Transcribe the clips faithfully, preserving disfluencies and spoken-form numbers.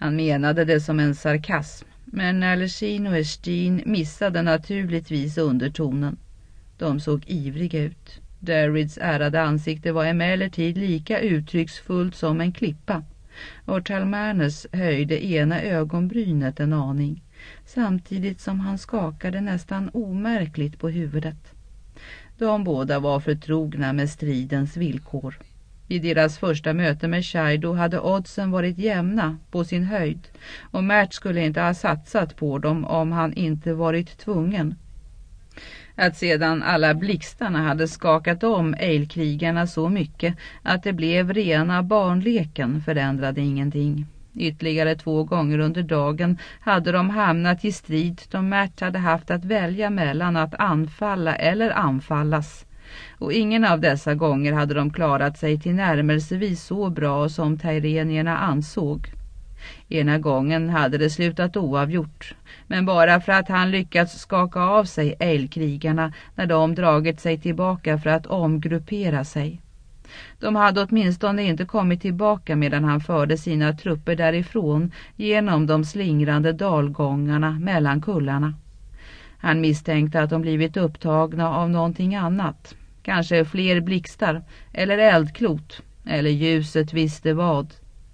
Han menade det som en sarkasm, men Alechin och Erstin missade naturligtvis undertonen. De såg ivriga ut. Derrids ärade ansikte var emellertid lika uttrycksfullt som en klippa, och Talmanes höjde ena ögonbrynet en aning, samtidigt som han skakade nästan omärkligt på huvudet. De båda var förtrogna med stridens villkor. I deras första möte med Shaido hade oddsen varit jämna på sin höjd, och Mert skulle inte ha satsat på dem om han inte varit tvungen. Att sedan alla blixtarna hade skakat om eilkrigarna så mycket att det blev rena barnleken förändrade ingenting. Ytterligare två gånger under dagen hade de hamnat i strid då Mert hade haft att välja mellan att anfalla eller anfallas. Och ingen av dessa gånger hade de klarat sig till närmelsevis så bra som Tyrenierna ansåg. Ena gången hade det slutat oavgjort, men bara för att han lyckats skaka av sig eilkrigarna när de dragit sig tillbaka för att omgruppera sig. De hade åtminstone inte kommit tillbaka medan han förde sina trupper därifrån genom de slingrande dalgångarna mellan kullarna. Han misstänkte att de blivit upptagna av någonting annat, kanske fler blixtar eller eldklot, eller ljuset visste vad.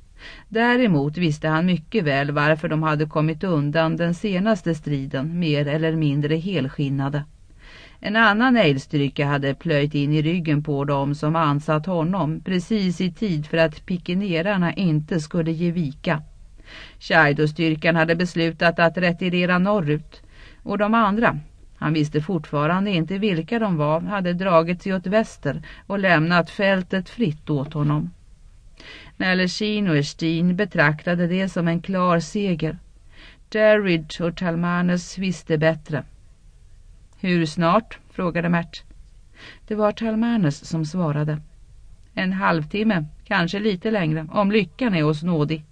Däremot visste han mycket väl varför de hade kommit undan den senaste striden mer eller mindre helskinnade. En annan eilstyrka hade plöjt in i ryggen på dem som ansatt honom precis i tid för att pikenerarna inte skulle ge vika. Shaido-styrkan hade beslutat att retirera norrut, och de andra, han visste fortfarande inte vilka de var, hade dragit sig åt väster och lämnat fältet fritt åt honom. När Alechin och Erstin betraktade det som en klar seger. Derrid och Talmanes visste bättre. Hur snart? Frågade Mert. Det var Talmanes som svarade. En halvtimme, kanske lite längre, om lyckan är oss nådig.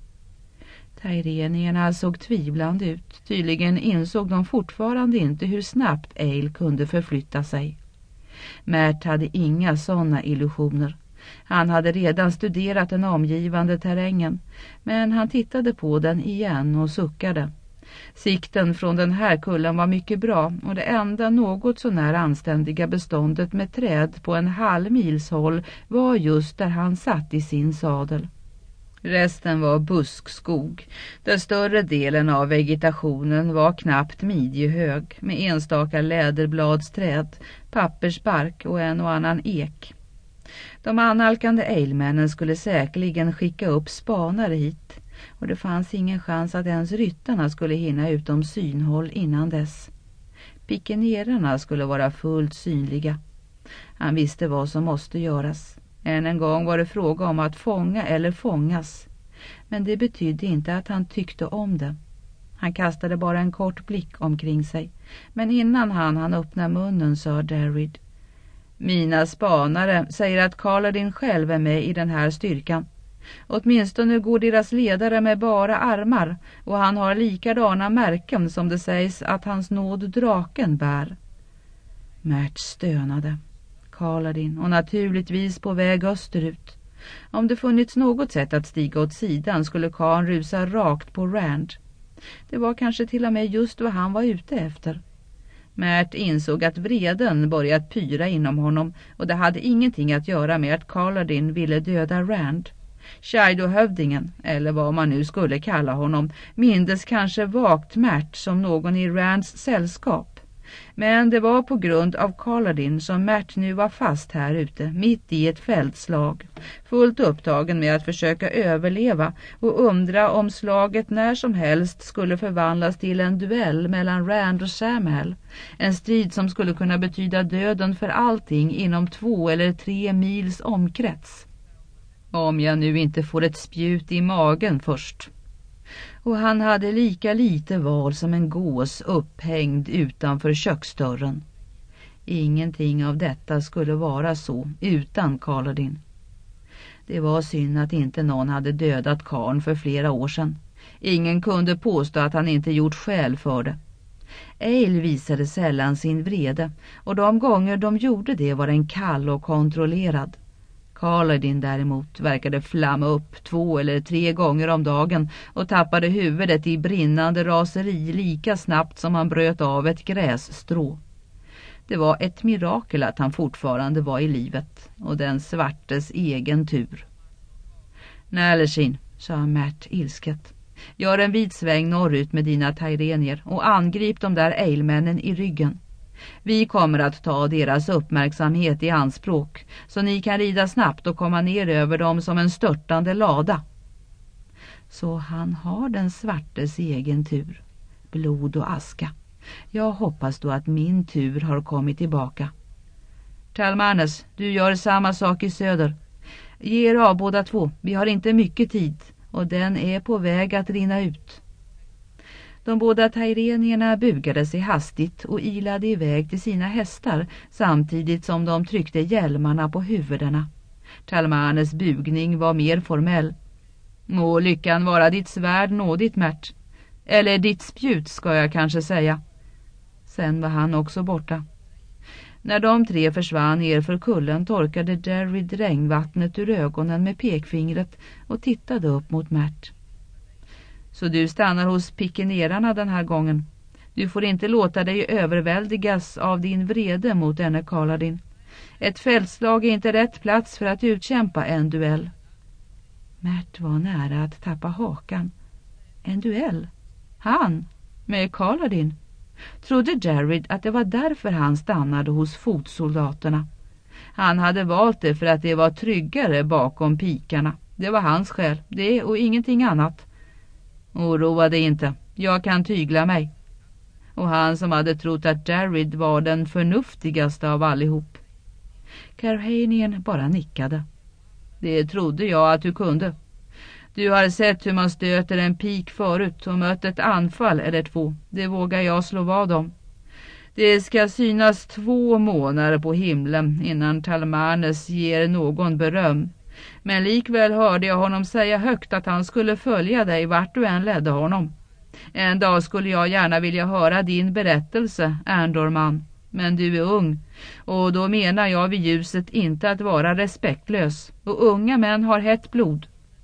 Tyrenierna såg tvivlande ut. Tydligen insåg de fortfarande inte hur snabbt Eil kunde förflytta sig. Mert hade inga sådana illusioner. Han hade redan studerat den omgivande terrängen, men han tittade på den igen och suckade. Sikten från den här kullen var mycket bra, och det enda något så när anständiga beståndet med träd på en halv mils håll var just där han satt i sin sadel. Resten var buskskog, där större delen av vegetationen var knappt midjehög, med enstaka läderbladsträd, pappersbark och en och annan ek. De annalkande eilmännen skulle säkerligen skicka upp spanare hit, och det fanns ingen chans att ens ryttarna skulle hinna utom synhåll innan dess. Pikenerarna skulle vara fullt synliga. Han visste vad som måste göras. Än en gång var det fråga om att fånga eller fångas. Men det betydde inte att han tyckte om det. Han kastade bara en kort blick omkring sig. Men innan han han öppna munnen sa Derrid: Mina spanare säger att Kaladin själv är med i den här styrkan. Åtminstone går deras ledare med bara armar, och han har likadana märken som det sägs att hans nåd draken bär. Mert stönade. Kaladin, och naturligtvis på väg österut. Om det funnits något sätt att stiga åt sidan skulle Khan rusa rakt på Rand. Det var kanske till och med just vad han var ute efter. Mert insåg att vreden börjat pyra inom honom, och det hade ingenting att göra med att Kaladin ville döda Rand. Shaido-hövdingen, eller vad man nu skulle kalla honom, mindes kanske vagt Mert som någon i Rands sällskap. Men det var på grund av Kaladin som Mert nu var fast här ute, mitt i ett fältslag, fullt upptagen med att försöka överleva och undra om slaget när som helst skulle förvandlas till en duell mellan Rand och Samhäll. En strid som skulle kunna betyda döden för allting inom två eller tre mils omkrets. Om jag nu inte får ett spjut i magen först. Och han hade lika lite val som en gås upphängd utanför köksdörren. Ingenting av detta skulle vara så utan Kaladin. Det var synd att inte någon hade dödat Karn för flera år sedan. Ingen kunde påstå att han inte gjort skäl för det. Eil visade sällan sin vrede, och de gånger de gjorde det var den kall och kontrollerad. Kaladin däremot verkade flamma upp två eller tre gånger om dagen och tappade huvudet i brinnande raseri lika snabbt som han bröt av ett grässtrå. Det var ett mirakel att han fortfarande var i livet och den svartes egen tur. Nälskin, sa Märt ilsket. Gör en vid sväng norrut med dina Tyrenier och angrip de där eilmännen i ryggen. Vi kommer att ta deras uppmärksamhet i anspråk så ni kan rida snabbt och komma ner över dem som en störtande lada. Så han har den svartes egen tur. Blod och aska. Jag hoppas då att min tur har kommit tillbaka. Talmanes, du gör samma sak i söder. Ge er av båda två, vi har inte mycket tid och den är på väg att rinna ut. De båda tyrenierna bugade sig hastigt och ilade iväg till sina hästar samtidigt som de tryckte hjälmarna på huvudena. Talmanes bugning var mer formell. Må lyckan vara ditt svärd nådigt, Märt. Eller ditt spjut ska jag kanske säga. Sen var han också borta. När de tre försvann ner för kullen torkade Derrid regnvattnet ur ögonen med pekfingret och tittade upp mot Märt. Så du stannar hos pikenerarna den här gången. Du får inte låta dig överväldigas av din vrede mot denne Kaladin. Ett fältslag är inte rätt plats för att utkämpa en duell. Märt var nära att tappa hakan. En duell? Han? Med Kaladin? Trodde Jared att det var därför han stannade hos fotsoldaterna. Han hade valt det för att det var tryggare bakom pikarna. Det var hans skäl, det och ingenting annat. Oroa dig inte, jag kan tygla mig. Och han som hade trott att Jared var den förnuftigaste av allihop. Carhanien bara nickade. Det trodde jag att du kunde. Du har sett hur man stöter en pik förut och mött ett anfall eller två. Det vågar jag slå vad om. Det ska synas två månader på himlen innan Talmanes ger någon beröm. Men likväl hörde jag honom säga högt att han skulle följa dig vart du än ledde honom. En dag skulle jag gärna vilja höra din berättelse, Andorman. Men du är ung, och då menar jag vid ljuset inte att vara respektlös. Och unga män har hett blod.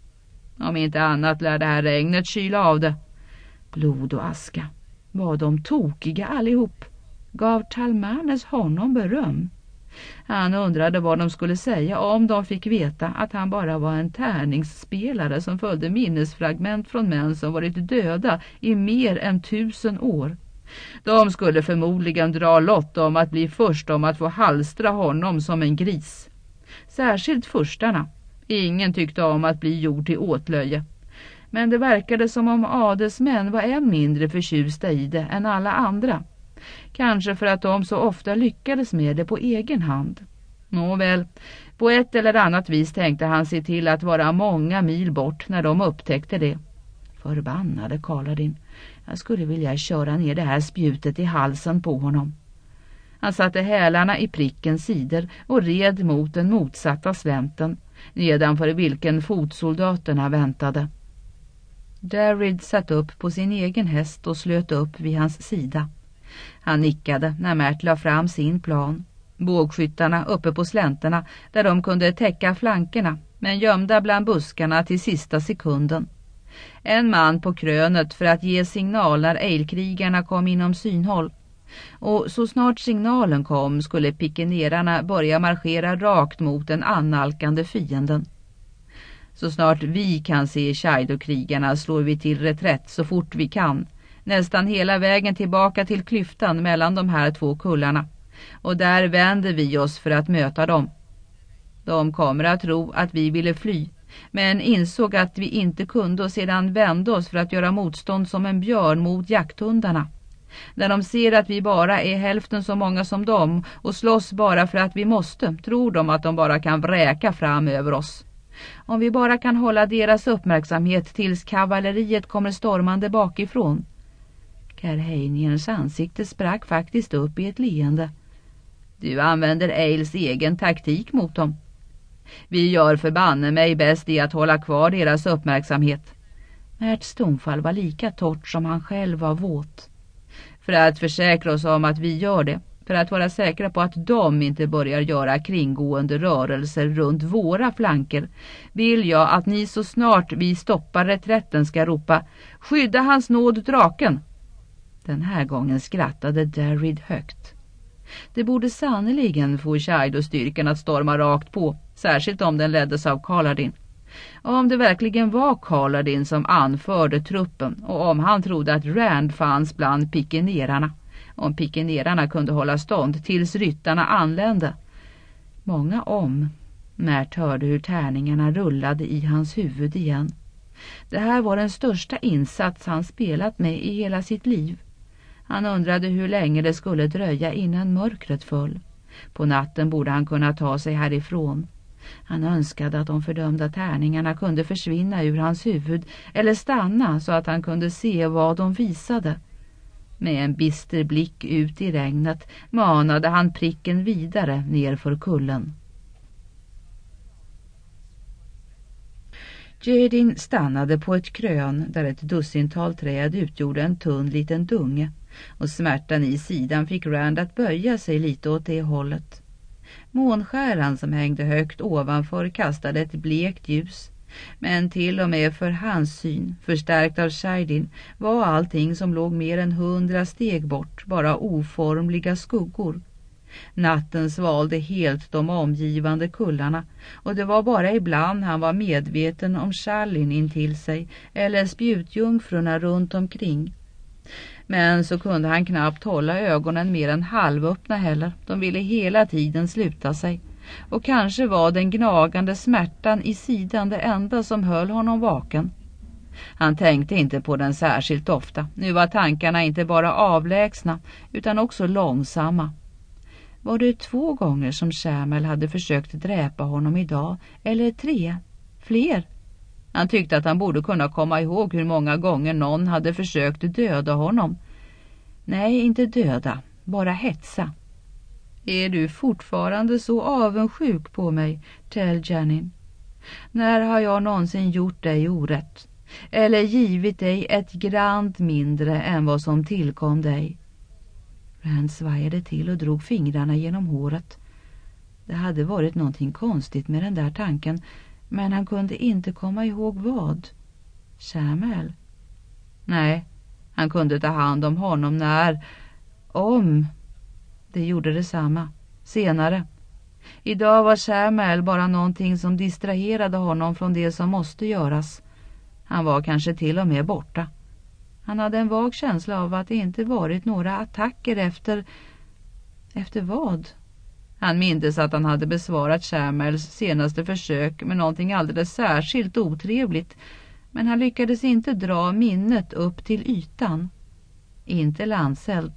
Om inte annat lär det här regnet kyla av det. Blod och aska. Var de tokiga allihop? Gav Talmanes honom beröm? Han undrade vad de skulle säga om de fick veta att han bara var en tärningsspelare som följde minnesfragment från män som varit döda i mer än tusen år. De skulle förmodligen dra lott om att bli först om att få halstra honom som en gris. Särskilt förstarna. Ingen tyckte om att bli gjord till åtlöje. Men det verkade som om adelsmän var än mindre förtjusta i det än alla andra. Kanske för att de så ofta lyckades med det på egen hand. Nåväl, på ett eller annat vis tänkte han se till att vara många mil bort när de upptäckte det. Förbannade Kaladin. Jag skulle vilja köra ner det här spjutet i halsen på honom. Han satte hälarna i prickens sidor och red mot den motsatta slänten, nedanför vilken fotsoldaterna väntade. Jared satt upp på sin egen häst och slöt upp vid hans sida. Han nickade när Märt la fram sin plan. Bågskyttarna uppe på slänterna där de kunde täcka flankerna, men gömda bland buskarna till sista sekunden. En man på krönet för att ge signal när eilkrigarna kom inom synhåll. Och så snart signalen kom skulle pikenerarna börja marschera rakt mot den annalkande fienden. Så snart vi kan se Shaido-krigarna slår vi till reträtt så fort vi kan. Nästan hela vägen tillbaka till klyftan mellan de här två kullarna. Och där vänder vi oss för att möta dem. De kommer att tro att vi ville fly, men insåg att vi inte kunde och sedan vände oss för att göra motstånd som en björn mot jakthundarna. När de ser att vi bara är hälften så många som dem och slåss bara för att vi måste, tror de att de bara kan vräka fram över oss. Om vi bara kan hålla deras uppmärksamhet tills kavalleriet kommer stormande bakifrån. Carhaniens ansikte sprack faktiskt upp i ett leende. Du använder Ails egen taktik mot dem. Vi gör förbanne mig bäst i att hålla kvar deras uppmärksamhet. Märts tonfall var lika torrt som han själv var våt. För att försäkra oss om att vi gör det, För att vara säkra på att de inte börjar göra kringgående rörelser runt våra flanker vill jag att ni så snart vi stoppar reträtten ska ropa skydda hans nåd draken. Den här gången skrattade Derrid högt. Det borde sannoliken få Shido-styrkan att storma rakt på, särskilt om den leddes av Kaladin. Om det verkligen var Kaladin som anförde truppen och om han trodde att Rand fanns bland pikenerarna. Om pikenerarna kunde hålla stånd tills ryttarna anlände. Många om. Mert hörde hur tärningarna rullade i hans huvud igen. Det här var den största insats han spelat med i hela sitt liv. Han undrade hur länge det skulle dröja innan mörkret föll. På natten borde han kunna ta sig härifrån. Han önskade att de fördömda tärningarna kunde försvinna ur hans huvud eller stanna så att han kunde se vad de visade. Med en bister blick ut i regnet manade han pricken vidare ner för kullen. Jedin stannade på ett krön där ett dussintal träd utgjorde en tunn liten dunge och smärtan i sidan fick Rand att böja sig lite åt det hållet. Månskäran som hängde högt ovanför kastade ett blekt ljus, men till och med för hans syn, förstärkt av Shaidin, var allting som låg mer än hundra steg bort bara oformliga skuggor. Natten svalde helt de omgivande kullarna och det var bara ibland han var medveten om Shallin intill sig eller spjutjungfrurna runt omkring. Men så kunde han knappt hålla ögonen mer än halvöppna heller. De ville hela tiden sluta sig. Och kanske var den gnagande smärtan i sidan det enda som höll honom vaken. Han tänkte inte på den särskilt ofta. Nu var tankarna inte bara avlägsna utan också långsamma. Var det två gånger som Shamel hade försökt dräpa honom idag? Eller tre? Fler? Han tyckte att han borde kunna komma ihåg hur många gånger någon hade försökt döda honom. Nej, inte döda, bara hetsa. Är du fortfarande så avundsjuk på mig, Tel'Janin? När har jag någonsin gjort dig orätt? Eller givit dig ett grant mindre än vad som tillkom dig? Rand svajade till och drog fingrarna genom håret. Det hade varit någonting konstigt med den där tanken, men han kunde inte komma ihåg vad. Shamel? Nej, han kunde ta hand om honom när... Om... Det gjorde detsamma. Senare. Idag var Shamel bara någonting som distraherade honom från det som måste göras. Han var kanske till och med borta. Han hade en vag känsla av att det inte varit några attacker efter... Efter vad? Han mindes att han hade besvarat Shamels senaste försök med någonting alldeles särskilt otrevligt. Men han lyckades inte dra minnet upp till ytan. Inte landseld.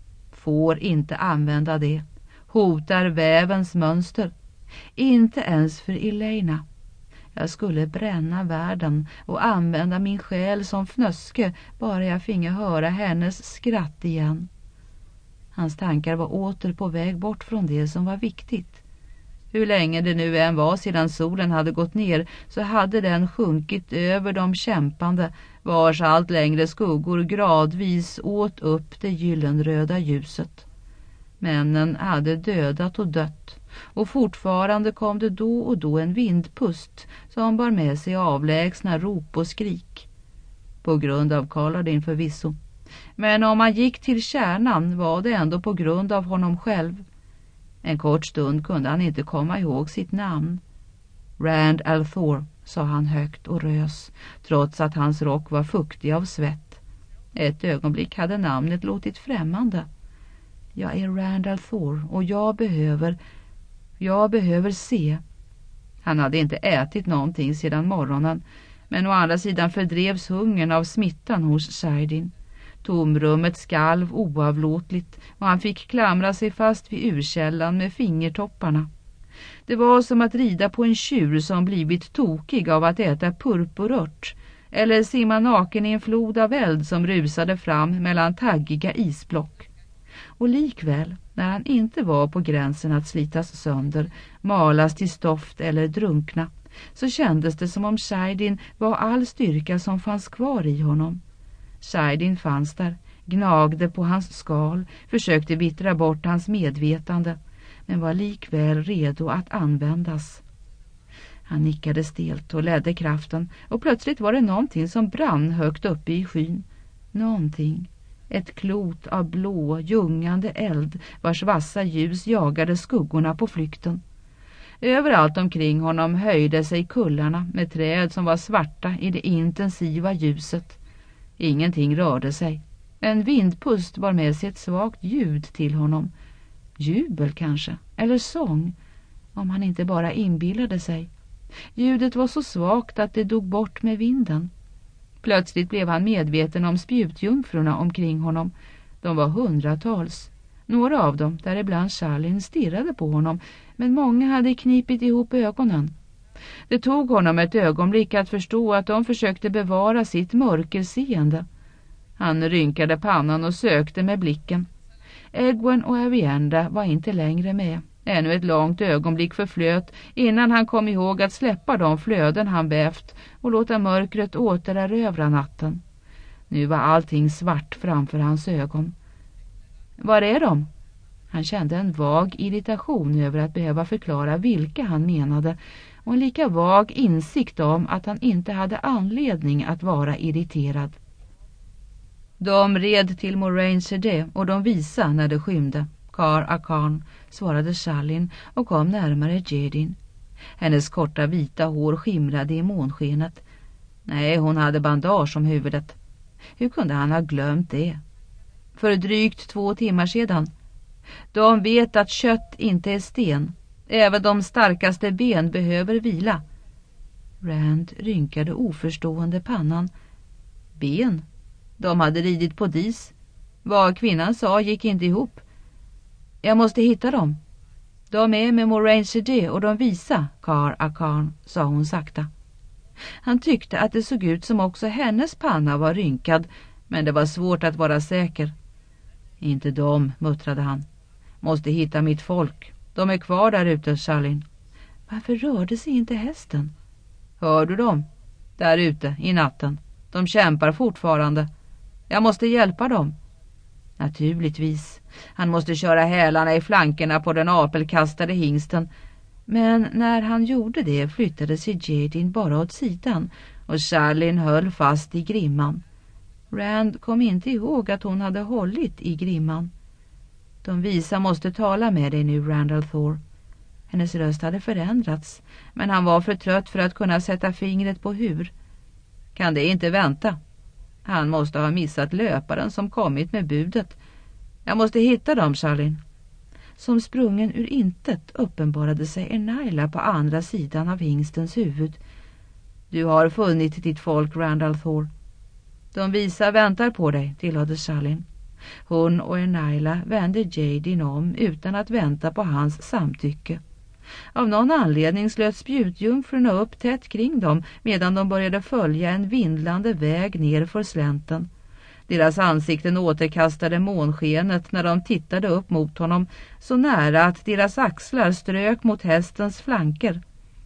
Får inte använda det. Hotar vävens mönster. Inte ens för Elena. Jag skulle bränna världen och använda min själ som fnöske bara jag finge höra hennes skratt igen. Hans tankar var åter på väg bort från det som var viktigt. Hur länge det nu än var sedan solen hade gått ner så hade den sjunkit över de kämpande, vars allt längre skuggor gradvis åt upp det gyllenröda ljuset. Männen hade dödat och dött, och fortfarande kom det då och då en vindpust som bar med sig avlägsna rop och skrik. På grund av Kaladin förvisso. Men om man gick till kärnan var det ändå på grund av honom själv. En kort stund kunde han inte komma ihåg sitt namn. Rand al'Thor, sa han högt och rös, trots att hans rock var fuktig av svett. Ett ögonblick hade namnet låtit främmande. Jag är Rand al'Thor och jag behöver, jag behöver se. Han hade inte ätit någonting sedan morgonen, men å andra sidan fördrevs hungern av smittan hos Shaidin. Tomrummet skalv oavlåtligt och han fick klamra sig fast vid urkällan med fingertopparna. Det var som att rida på en tjur som blivit tokig av att äta purpurört eller simma naken i en flod av eld som rusade fram mellan taggiga isblock. Och likväl, när han inte var på gränsen att slitas sönder, malas till stoft eller drunkna, så kändes det som om Shaidin var all styrka som fanns kvar i honom. Shaidin fanns där, gnagde på hans skal, försökte vittra bort hans medvetande, men var likväl redo att användas. Han nickade stelt och ledde kraften, och plötsligt var det någonting som brann högt uppe i skyn. Någonting. Ett klot av blå, ljungande eld, vars vassa ljus jagade skuggorna på flykten. Överallt omkring honom höjde sig kullarna med träd som var svarta i det intensiva ljuset. Ingenting rörde sig. En vindpust var med sig ett svagt ljud till honom. Jubel kanske, eller sång, om han inte bara inbillade sig. Ljudet var så svagt att det dog bort med vinden. Plötsligt blev han medveten om spjutjungfrurna omkring honom. De var hundratals. Några av dem, däribland Charlene, stirrade på honom, men många hade knipit ihop ögonen. Det tog honom ett ögonblick att förstå att de försökte bevara sitt mörkerseende. Han rynkade pannan och sökte med blicken. Egwene och Avienda var inte längre med. Ännu ett långt ögonblick förflöt innan han kom ihåg att släppa de flöden han vävt och låta mörkret återerövra natten. Nu var allting svart framför hans ögon. Var är de? Han kände en vag irritation över att behöva förklara vilka han menade, och en lika vag insikt om att han inte hade anledning att vara irriterad. De red till Moraine Sede och de visa när det skymde. Kar Akan, svarade Charlene och kom närmare Jedin. Hennes korta vita hår skimrade i månskenet. Nej, hon hade bandage om huvudet. Hur kunde han ha glömt det? För drygt två timmar sedan. De vet att kött inte är sten. Även de starkaste ben behöver vila. Rand rynkade oförstående pannan. Ben? De hade ridit på dis. Vad kvinnan sa gick inte ihop. Jag måste hitta dem. De är med Moraine Sede och de visa, Kar Akan, sa hon sakta. Han tyckte att det såg ut som också hennes panna var rynkad, men det var svårt att vara säker. Inte de, muttrade han. Måste hitta mitt folk. De är kvar där ute, Charlene. Varför rörde sig inte hästen? Hör du dem? Där ute, i natten. De kämpar fortfarande. Jag måste hjälpa dem. Naturligtvis. Han måste köra hälarna i flankerna på den apelkastade hingsten. Men när han gjorde det flyttade sig Jedin bara åt sidan och Charlene höll fast i grimman. Rand kom inte ihåg att hon hade hållit i grimman. De visa måste tala med dig nu, Randall Thor. Hennes röst hade förändrats, men han var för trött för att kunna sätta fingret på hur. Kan det inte vänta? Han måste ha missat löparen som kommit med budet. Jag måste hitta dem, Charlene. Som sprungen ur intet uppenbarade sig Enaila på andra sidan av hingstens huvud. Du har funnit ditt folk, Randall Thor. De visa väntar på dig, tillhörde Charlene. Hon och Enaila vände Jedin om utan att vänta på hans samtycke. Av någon anledning slöt spjutjungfrurna upp tätt kring dem medan de började följa en vindlande väg ner för slänten. Deras ansikten återkastade månskenet när de tittade upp mot honom, så nära att deras axlar strök mot hästens flanker.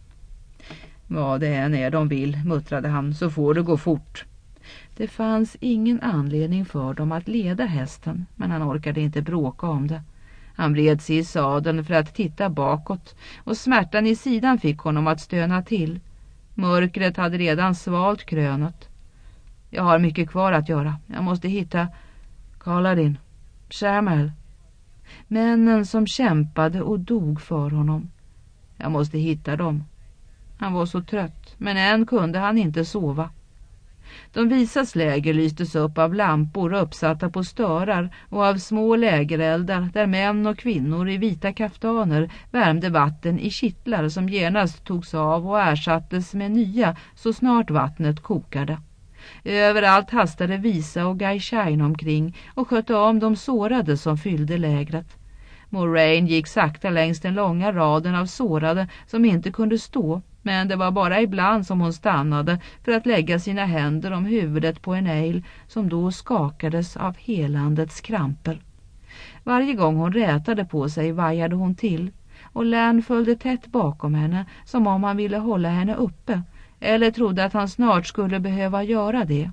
Vad det än är de vill, muttrade han, så får det gå fort. Det fanns ingen anledning för dem att leda hästen, men han orkade inte bråka om det. Han vred sig i sadeln för att titta bakåt, och smärtan i sidan fick honom att stöna till. Mörkret hade redan svalt krönet. Jag har mycket kvar att göra. Jag måste hitta Kaladin, Shamel. Männen som kämpade och dog för honom. Jag måste hitta dem. Han var så trött, men än kunde han inte sova. De visas läger lystes upp av lampor uppsatta på störar och av små lägereldar där män och kvinnor i vita kaftaner värmde vatten i kittlar som genast togs av och ersattes med nya så snart vattnet kokade. Överallt hastade visa och Gaishain omkring och skötte om de sårade som fyllde lägret. Moraine gick sakta längs den långa raden av sårade som inte kunde stå, men det var bara ibland som hon stannade för att lägga sina händer om huvudet på en ejl som då skakades av helandets kramper. Varje gång hon rätade på sig vajade hon till, och Lan följde tätt bakom henne som om han ville hålla henne uppe, eller trodde att han snart skulle behöva göra det.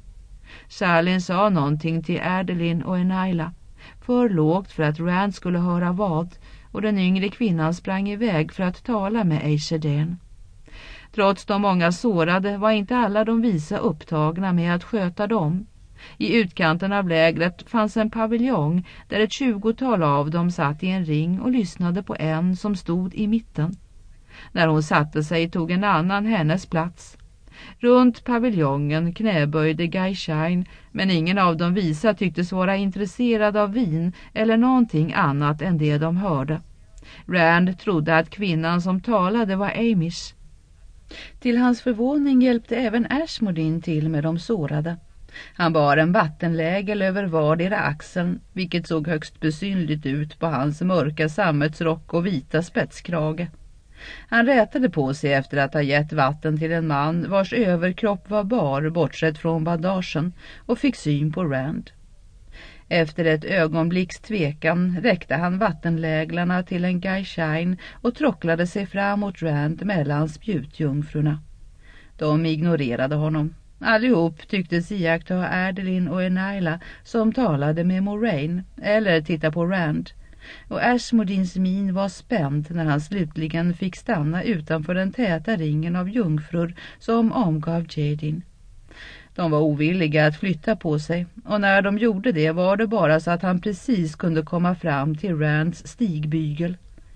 Charlin sa någonting till Adeline och Enila, för lågt för att Rand skulle höra vad, och den yngre kvinnan sprang iväg för att tala med Aishadane. Trots de många sårade var inte alla de visa upptagna med att sköta dem. I utkanten av lägret fanns en paviljong där ett tjugotal av dem satt i en ring och lyssnade på en som stod i mitten. När hon satte sig tog en annan hennes plats. Runt paviljongen knäböjde Gaishain, men ingen av de visa tycktes vara intresserad av vin eller någonting annat än det de hörde. Rand trodde att kvinnan som talade var Amish. Till hans förvåning hjälpte även Ashmodin till med de sårade. Han bar en vattenlägel över vardera axeln, vilket såg högst besynligt ut på hans mörka sammetsrock och vita spetskrage. Han rätade på sig efter att ha gett vatten till en man vars överkropp var bar bortsett från bandagen och fick syn på Rand. Efter ett ögonblicks tvekan räckte han vattenläglarna till en Gaishain och tråcklade sig fram mot Rand mellan spjutjungfrurna. De ignorerade honom. Allihop tycktes iaktta Adeline och Enila som talade med Moraine eller titta på Rand. Och Ashmodins min var spänd när han slutligen fick stanna utanför den täta ringen av jungfrur som omgav Jadin. De var ovilliga att flytta på sig, och när de gjorde det var det bara så att han precis kunde komma fram till Rands stigbygel.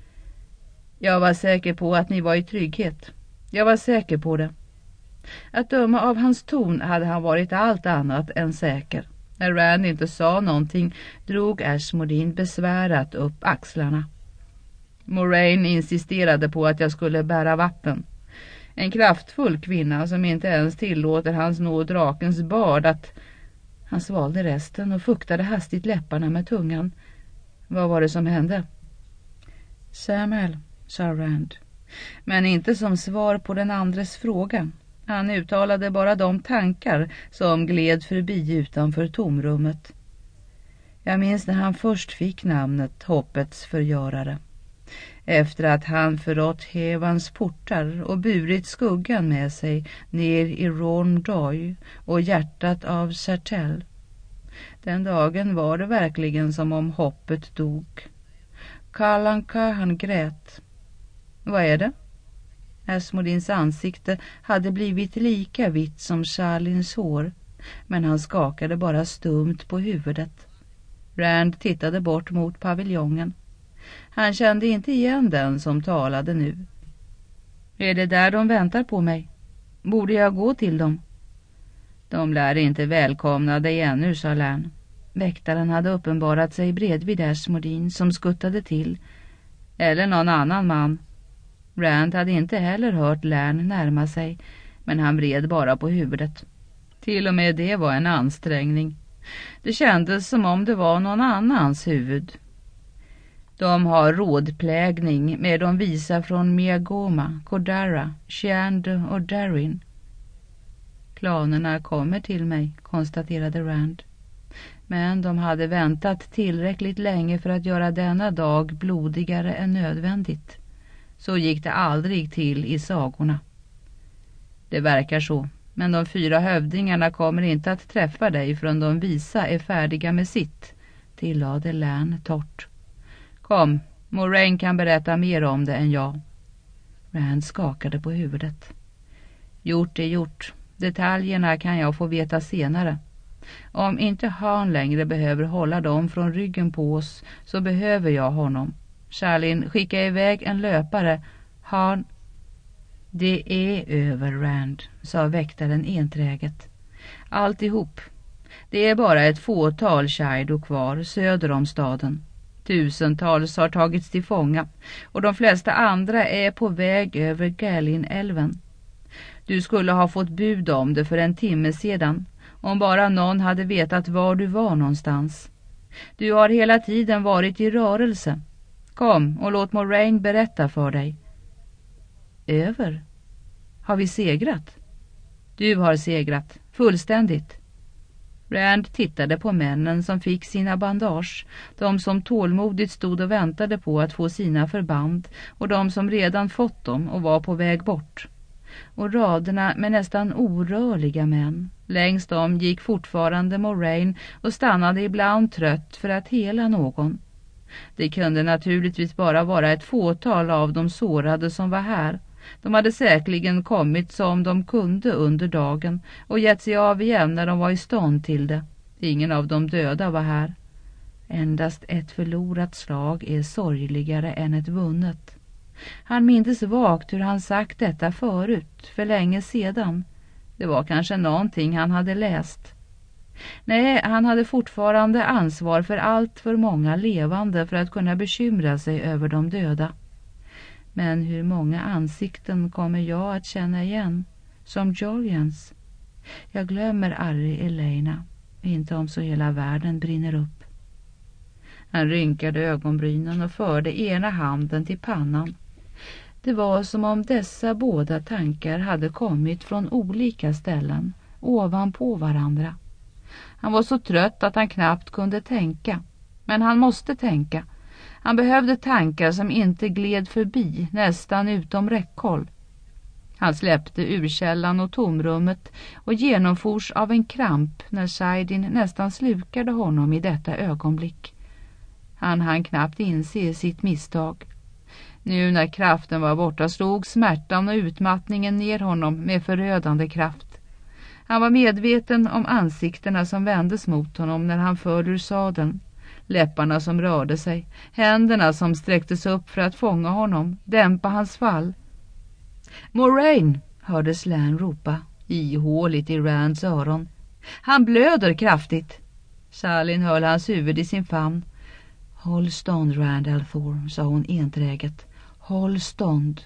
Jag var säker på att ni var i trygghet. Jag var säker på det. Att döma av hans ton hade han varit allt annat än säker. När Rand inte sa någonting drog Ashmodin besvärat upp axlarna. Moraine insisterade på att jag skulle bära vatten. En kraftfull kvinna som inte ens tillåter hans nå drakens bard att... Han svalde resten och fuktade hastigt läpparna med tungan. Vad var det som hände? Samuel, sa Rand. Men inte som svar på den andres fråga. Han uttalade bara de tankar som gled förbi utanför tomrummet. Jag minns när han först fick namnet Hoppets förgörare. Efter att han förrått Hevans portar och burit skuggan med sig ner i Rondoy och hjärtat av Sertel. Den dagen var det verkligen som om hoppet dog. Kalanka han grät. Vad är det? Ashmodins ansikte hade blivit lika vitt som Charlins hår, men han skakade bara stumt på huvudet. Rand tittade bort mot paviljongen. Han kände inte igen den som talade nu. Är det där de väntar på mig? Borde jag gå till dem? De lär inte välkomna dig ännu, sa Lärn. Väktaren hade uppenbarat sig bredvid Ashmodin som skuttade till. Eller någon annan man. Rand hade inte heller hört Lärn närma sig, men han vred bara på huvudet. Till och med det var en ansträngning. Det kändes som om det var någon annans huvud. De har rådplägning med de visa från Miagoma, Kodara, Shiand och Darin. Planerna kommer till mig, konstaterade Rand. Men de hade väntat tillräckligt länge för att göra denna dag blodigare än nödvändigt. Så gick det aldrig till i sagorna. Det verkar så, men de fyra hövdingarna kommer inte att träffa dig förrän de visa är färdiga med sitt, tillade Lärn torrt. Kom, Moraine kan berätta mer om det än jag. Rand skakade på huvudet. Gjort är gjort. Detaljerna kan jag få veta senare. Om inte Han längre behöver hålla dem från ryggen på oss så behöver jag honom. Charlin, skicka iväg en löpare. Han... Det är över, Rand, sa väktaren enträget. Alltihop. Det är bara ett fåtal Shaido kvar söder om staden. Tusentals har tagits till fånga och de flesta andra är på väg över Galin-älven. Du skulle ha fått bud om det för en timme sedan, om bara någon hade vetat var du var någonstans. Du har hela tiden varit i rörelse. Kom och låt Moraine berätta för dig. Över? Har vi segrat? Du har segrat, fullständigt. Rand tittade på männen som fick sina bandage, de som tålmodigt stod och väntade på att få sina förband och de som redan fått dem och var på väg bort. och raderna med nästan orörliga män. Längst dem gick fortfarande Moraine och stannade ibland trött för att hela någon. Det kunde naturligtvis bara vara ett fåtal av de sårade som var här. De hade säkerligen kommit som de kunde under dagen och gett sig av igen när de var i stånd till det. Ingen av de döda var här. Endast ett förlorat slag är sorgligare än ett vunnet. Han mindes vagt hur han sagt detta förut, för länge sedan. Det var kanske någonting han hade läst. Nej, han hade fortfarande ansvar för allt för många levande för att kunna bekymra sig över de döda. Men hur många ansikten kommer jag att känna igen? Som Julians. Jag glömmer aldrig Elena. Inte om så hela världen brinner upp. Han rynkade ögonbrynen och förde ena handen till pannan. Det var som om dessa båda tankar hade kommit från olika ställen, ovanpå varandra. Han var så trött att han knappt kunde tänka. Men han måste tänka. Han behövde tankar som inte gled förbi, nästan utom räckhåll. Han släppte urkällan och tomrummet och genomfors av en kramp när Saidin nästan slukade honom i detta ögonblick. Han hann knappt inse sitt misstag. Nu när kraften var borta slog smärtan och utmattningen ner honom med förödande kraft. Han var medveten om ansiktena som vändes mot honom när han föll ur sadeln. Läpparna som rörde sig, händerna som sträcktes upp för att fånga honom, dämpa hans fall. Moraine, hördes Lan ropa, ihåligt i Rands öron. Han blöder kraftigt. Charlin höll hans huvud i sin famn. Håll stånd, Rand al'Thor, sa hon enträget. Håll stånd.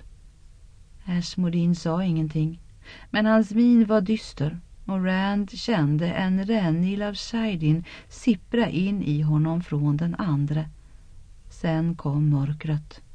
Ashmodin sa ingenting, men hans min var dyster och Rand kände en rännil av Saidin sippra in i honom från den andra. Sen kom mörkret.